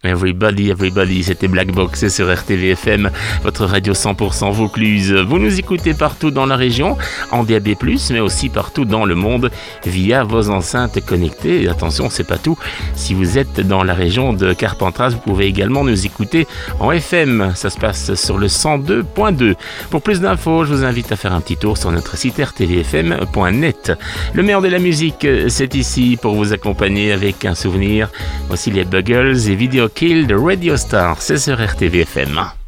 Everybody, c'était Black Box sur RTVFM, votre radio 100% Vaucluse. Vous nous écoutez partout dans la région, en DAB+, mais aussi partout dans le monde via vos enceintes connectées. Et attention, c'est pas tout. Si vous êtes dans la région de Carpentras, vous pouvez également nous écouter en FM. Ça se passe sur le 102.2. Pour plus d'infos, je vous invite à faire un petit tour sur notre site rtvfm.net. Le meilleur de la musique, c'est ici pour vous accompagner avec un souvenir. Voici les Buggles et Video Kill de Radio Star, c'est sur RTVFM.